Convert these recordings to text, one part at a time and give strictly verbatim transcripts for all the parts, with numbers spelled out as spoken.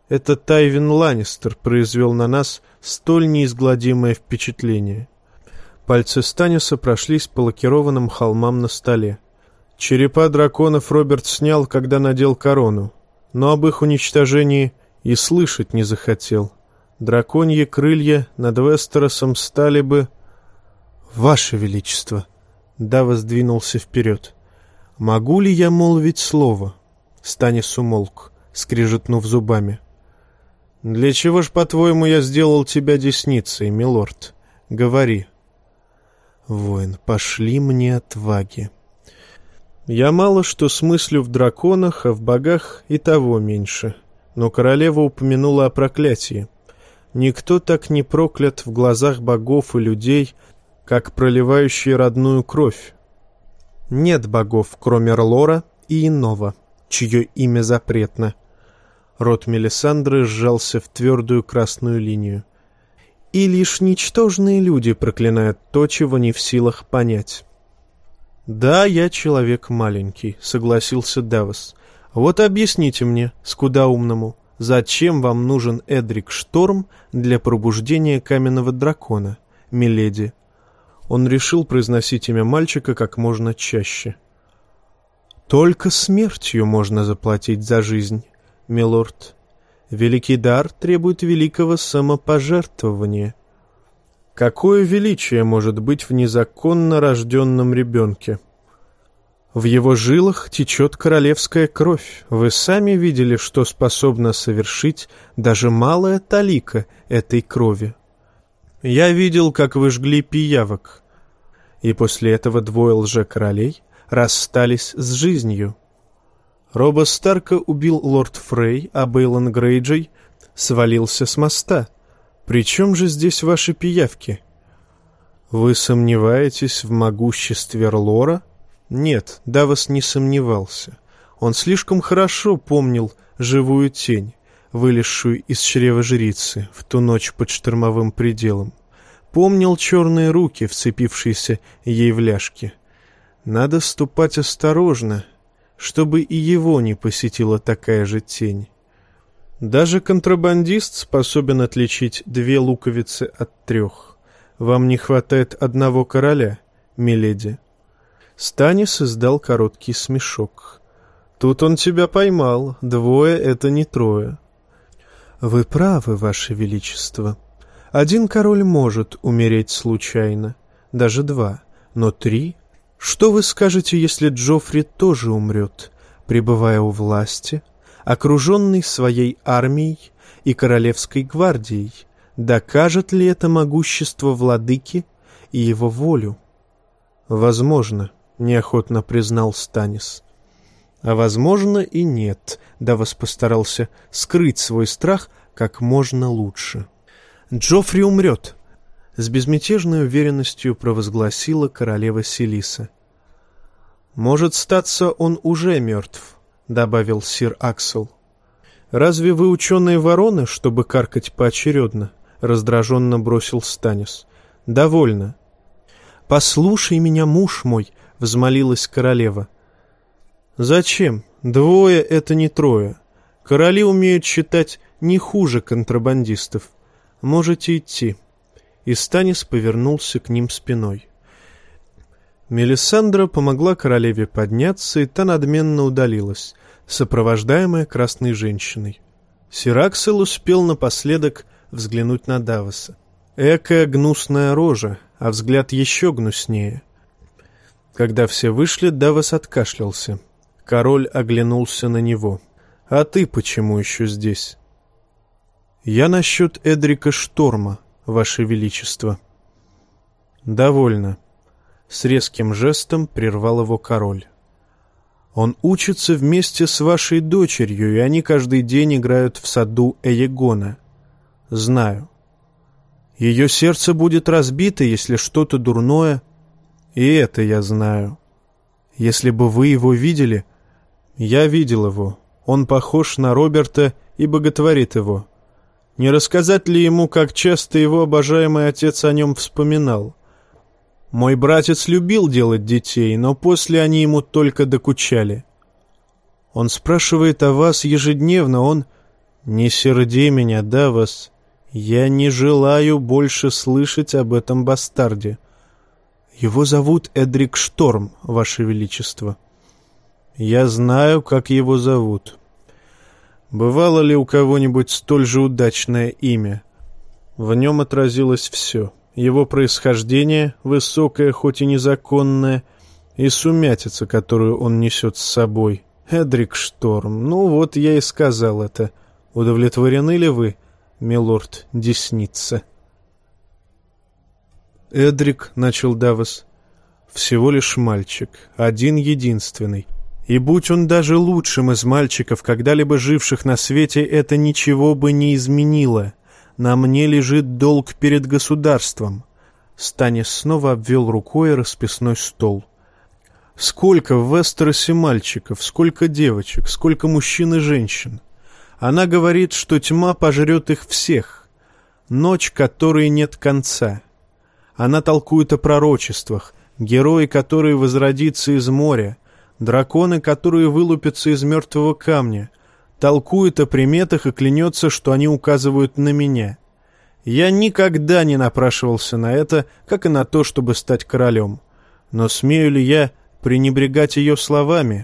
Это Тайвин Ланнистер произвел на нас столь неизгладимое впечатление. Пальцы Станиса прошлись по лакированным холмам на столе. Черепа драконов Роберт снял, когда надел корону, но об их уничтожении и слышать не захотел. Драконьи крылья над Вестеросом стали бы... «Ваше Величество!» Давос двинулся вперед. «Могу ли я молвить слово?» Станис умолк, скрежетнув зубами. «Для чего ж, по-твоему, я сделал тебя десницей, милорд? Говори». «Воин, пошли мне отваги. Я мало что смыслю в драконах, а в богах и того меньше. Но королева упомянула о проклятии. Никто так не проклят в глазах богов и людей, как проливающий родную кровь. Нет богов, кроме Рлора и иного, чье имя запретно». Рот Мелисандры сжался в твердую красную линию. «И лишь ничтожные люди проклинают то, чего не в силах понять». «Да, я человек маленький», — согласился Давос. «Вот объясните мне, скудоумному, зачем вам нужен Эдрик Шторм для пробуждения каменного дракона, миледи?» Он решил произносить имя мальчика как можно чаще. «Только смертью можно заплатить за жизнь, милорд. Великий дар требует великого самопожертвования». Какое величие может быть в незаконно рожденном ребенке? В его жилах течет королевская кровь. Вы сами видели, что способна совершить даже малая талика этой крови. Я видел, как вы жгли пиявок. И после этого двое лже-королей расстались с жизнью. Роба Старка убил лорд Фрей, а Бейлон Грейджей свалился с моста. При чем же здесь ваши пиявки? Вы сомневаетесь в могуществе Рлора? Нет, Давос не сомневался. Он слишком хорошо помнил живую тень, вылезшую из чрева жрицы в ту ночь под штормовым пределом. Помнил черные руки, вцепившиеся ей в ляжки. Надо ступать осторожно, чтобы и его не посетила такая же тень. Даже контрабандист способен отличить две луковицы от трех. Вам не хватает одного короля, миледи. Станис издал короткий смешок. Тут он тебя поймал. Двое — это не трое. Вы правы, ваше величество. Один король может умереть случайно, даже два, но три... Что вы скажете, если Джоффри тоже умрет, пребывая у власти, окруженный своей армией и королевской гвардией? Докажет ли это могущество владыки и его волю? Возможно, неохотно признал Станис. А возможно и нет. Давос постарался скрыть свой страх как можно лучше. Джоффри умрет, с безмятежной уверенностью провозгласила королева Селиса. Может, статься, он уже мертв, добавил сир Аксел. Разве вы ученые вороны, чтобы каркать поочередно? Раздраженно бросил Станис. Довольно. Послушай меня, муж мой, взмолилась королева. Зачем? Двое — это не трое. Короли умеют считать не хуже контрабандистов. Можете идти. И Станис повернулся к ним спиной. Мелисандра помогла королеве подняться, и та надменно удалилась, сопровождаемая красной женщиной. Сир Аксел успел напоследок взглянуть на Давоса. Экая гнусная рожа, а взгляд еще гнуснее. Когда все вышли, Давос откашлялся. Король оглянулся на него. «А ты почему еще здесь?» «Я насчет Эдрика Шторма, ваше величество». «Довольно». С резким жестом прервал его король. «Он учится вместе с вашей дочерью, и они каждый день играют в саду Эегона. Знаю. Ее сердце будет разбито, если что-то дурное, и это я знаю. Если бы вы его видели...» «Я видел его. Он похож на Роберта и боготворит его. Не рассказать ли ему, как часто его обожаемый отец о нем вспоминал? Мой братец любил делать детей, но после они ему только докучали. Он спрашивает о вас ежедневно, он... Не серди меня, Давос. Я не желаю больше слышать об этом бастарде. Его зовут Эдрик Шторм, Ваше Величество. Я знаю, как его зовут. Бывало ли у кого-нибудь столь же удачное имя? В нем отразилось все. Его происхождение, высокое, хоть и незаконное, и сумятица, которую он несет с собой. Эдрик Шторм. Ну вот я и сказал это. Удовлетворены ли вы, милорд Десница? Эдрик, — начал Давос, — всего лишь мальчик, один-единственный. И будь он даже лучшим из мальчиков, когда-либо живших на свете, это ничего бы не изменило. На мне лежит долг перед государством. Станис снова обвел рукой расписной стол. Сколько в Вестеросе мальчиков, сколько девочек, сколько мужчин и женщин. Она говорит, что тьма пожрет их всех. Ночь, которой нет конца. Она толкует о пророчествах, герои, которые возродятся из моря, драконы, которые вылупятся из мертвого камня, толкует о приметах и клянется, что они указывают на меня. Я никогда не напрашивался на это, как и на то, чтобы стать королем. Но смею ли я пренебрегать ее словами?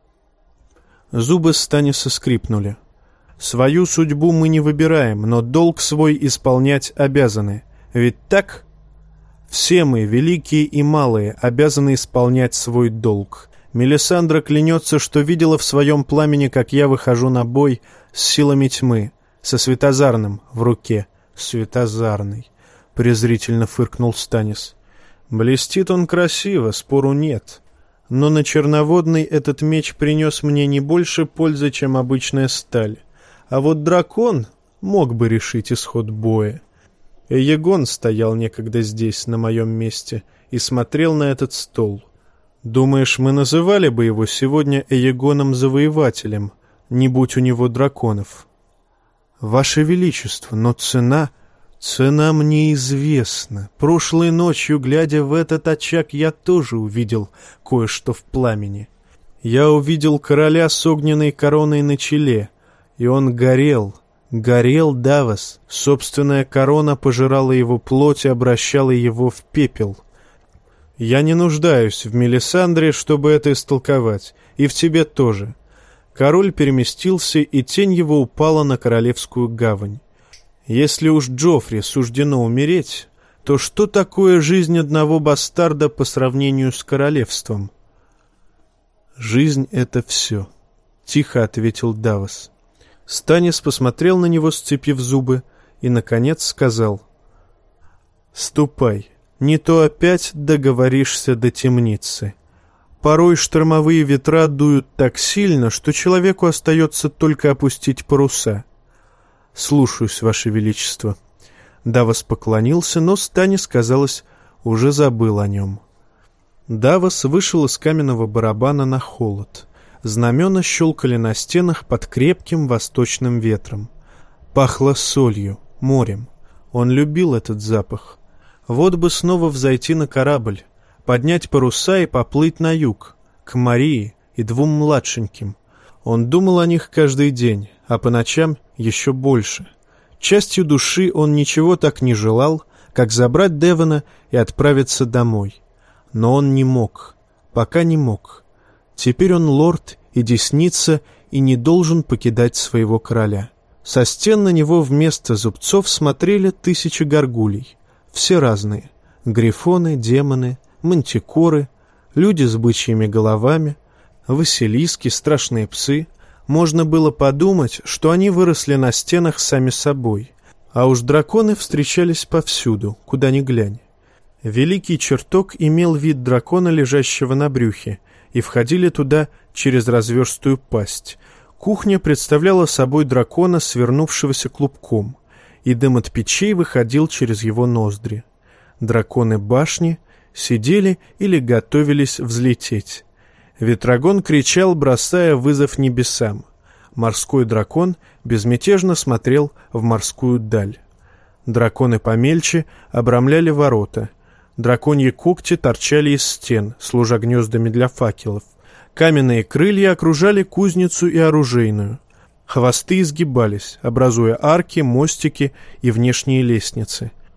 Зубы Станиса скрипнули. Свою судьбу мы не выбираем, но долг свой исполнять обязаны. Ведь так? Все мы, великие и малые, обязаны исполнять свой долг. Мелисандра клянется, что видела в своем пламени, как я выхожу на бой с силами тьмы, со светозарным в руке. Светозарный, презрительно фыркнул Станис. Блестит он красиво, спору нет. Но на черноводный этот меч принес мне не больше пользы, чем обычная сталь. А вот дракон мог бы решить исход боя. Эегон стоял некогда здесь, на моем месте, и смотрел на этот стол. Думаешь, мы называли бы его сегодня Эегоном-завоевателем, не будь у него драконов? Ваше Величество, но цена... Цена мне известна. Прошлой ночью, глядя в этот очаг, я тоже увидел кое-что в пламени. Я увидел короля с огненной короной на челе, и он горел, горел, Давос. Собственная корона пожирала его плоть и обращала его в пепел. Я не нуждаюсь в Мелисандре, чтобы это истолковать, и в тебе тоже. Король переместился, и тень его упала на Королевскую гавань. Если уж Джоффри суждено умереть, то что такое жизнь одного бастарда по сравнению с королевством? «Жизнь — это все», — тихо ответил Давос. Станис посмотрел на него, сцепив зубы, и, наконец, сказал: «Ступай, не то опять договоришься до темницы. Порой штормовые ветра дуют так сильно, что человеку остается только опустить паруса». «Слушаюсь, Ваше Величество». Давос поклонился, но Станис, казалось, уже забыл о нем. Давос вышел из каменного барабана на холод. Знамена щелкали на стенах под крепким восточным ветром. Пахло солью, морем. Он любил этот запах. Вот бы снова взойти на корабль, поднять паруса и поплыть на юг, к Марии и двум младшеньким. Он думал о них каждый день, а по ночам еще больше. Частью души он ничего так не желал, как забрать Девона и отправиться домой. Но он не мог, пока не мог. Теперь он лорд и десница и не должен покидать своего короля. Со стен на него вместо зубцов смотрели тысячи горгулей. Все разные. Грифоны, демоны, мантикоры, люди с бычьими головами, василиски, страшные псы. Можно было подумать, что они выросли на стенах сами собой. А уж драконы встречались повсюду, куда ни глянь. Великий чертог имел вид дракона, лежащего на брюхе, и входили туда через разверстую пасть. Кухня представляла собой дракона, свернувшегося клубком, и дым от печей выходил через его ноздри. Драконы башни сидели или готовились взлететь. Ветрогон кричал, бросая вызов небесам. Морской дракон безмятежно смотрел в морскую даль. Драконы помельче обрамляли ворота. Драконьи когти торчали из стен, служа гнездами для факелов. Каменные крылья окружали кузницу и оружейную. Хвосты изгибались, образуя арки, мостики и внешние лестницы.